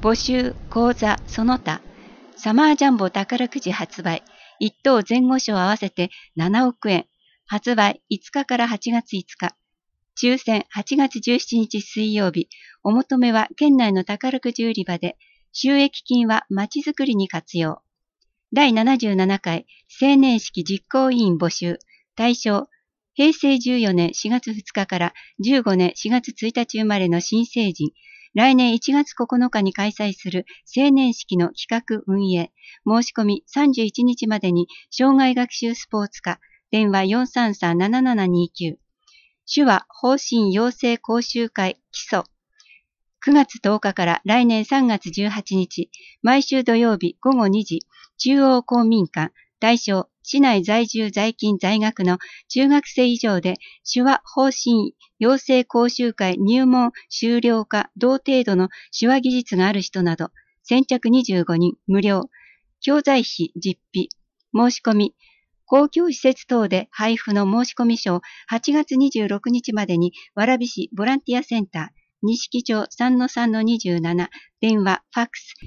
募集、講座、その他、サマージャンボ宝くじ発売、1等前後賞合わせて7億円、発売5日から8月5日、抽選8月17日水曜日、お求めは県内の宝くじ売り場で、収益金はまちづくりに活用。第77回青年式実行委員募集、対象、平成14年4月2日から15年4月1日生まれの新成人、来年1月9日に開催する青年式の企画運営、申し込み31日までに障害学習スポーツ課、電話433-7729、手話方針養成講習会基礎、9月10日から来年3月18日、毎週土曜日午後2時、中央公民館、対象、市内在住在勤在学の中学生以上で手話方針養成講習会入門修了か同程度の手話技術がある人など、先着25人無料、教材費実費、申し込み、公共施設等で配布の申込書を8月26日までに蕨市ボランティアセンター、錦町 3-3-27、電話、ファックス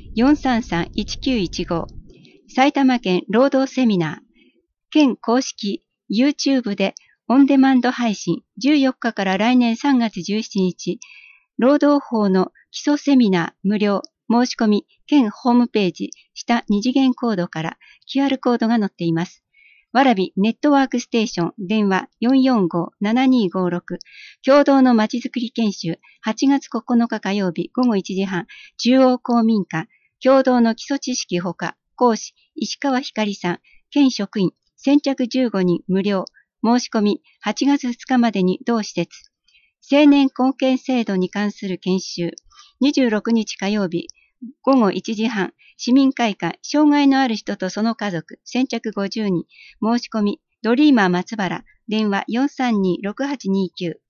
433-1915、埼玉県労働セミナー、県公式 YouTube でオンデマンド配信、14日から来年3月17日、労働法の基礎セミナー無料、申し込み、県ホームページ、下2次元コードから QR コードが載っています。蕨ネットワークステーション、電話 445-7256、共同のまちづくり研修、8月9日火曜日午後1時半、中央公民館、共同の基礎知識ほか、講師、石川ひかりさん、県職員、先着15人無料、申し込み8月2日までに同施設、青年貢献制度に関する研修、26日火曜日、午後1時半、市民会館、障害のある人とその家族、先着50人、申し込み、ドリーマー松原、電話432-6829。